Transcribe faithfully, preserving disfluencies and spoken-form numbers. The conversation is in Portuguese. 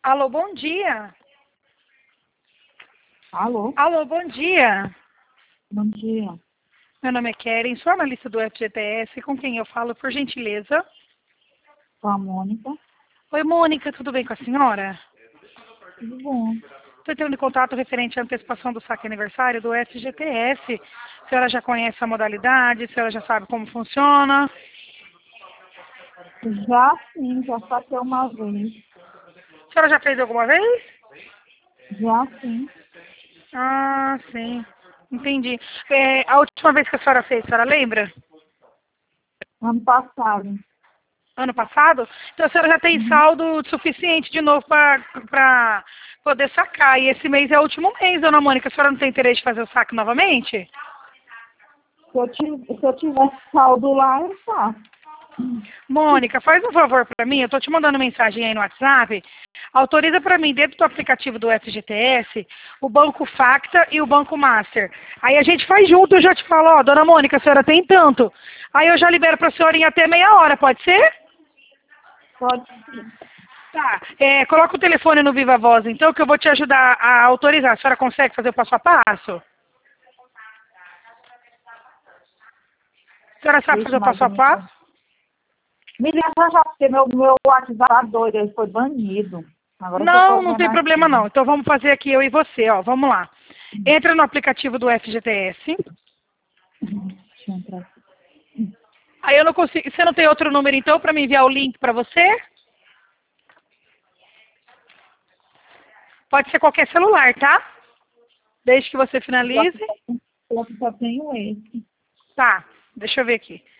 Alô, bom dia. Alô, Alô, bom dia. bom dia. Meu nome é Keren, sou analista do F G T S, com quem eu falo, por gentileza. Com a Mônica. Oi, Mônica, tudo bem com a senhora? Tudo bom? Estou entrando em contato referente à antecipação do saque aniversário do F G T S. A senhora já conhece a modalidade? A senhora já sabe como funciona? Já sim, já saquei uma vez. A senhora já fez alguma vez? Já sim, Ah, sim. Entendi. É, a última vez que a senhora fez, a senhora lembra? ano passado. Ano passado? Então a senhora já tem Uhum. saldo suficiente de novo para poder sacar. E esse mês é o último mês, dona Mônica. A senhora não tem interesse de fazer o saque novamente? Se eu, ti- se eu tivesse saldo lá, eu faço. Mônica, faz um favor para mim. Eu estou te mandando mensagem aí no WhatsApp. Autoriza para mim, dentro do aplicativo do F G T S, o Banco Facta e o Banco Master. Aí a gente faz junto. Eu já te falo, ó, dona Mônica, a senhora tem tanto. Aí eu já libero para a senhora em até meia hora, pode ser? Pode sim. Tá, é, coloca o telefone no Viva Voz, então, que eu vou te ajudar a autorizar. A senhora consegue fazer o passo a passo? A senhora sabe fazer Vixe, o mas passo eu a me passo? Me liga já, porque meu, meu WhatsApp tá doido, ele foi banido. Agora que eu Não, tô não vendo tem problema aqui. não. Então vamos fazer aqui eu e você, ó. Vamos lá. Entra no aplicativo do F G T S. Deixa eu entrar aqui. Aí eu não consigo. Você não tem outro número então para me enviar o link para você? Pode ser qualquer celular, tá? Desde que você Pior que finalize. só tem- pior que só tenho esse. Tá, deixa eu ver aqui.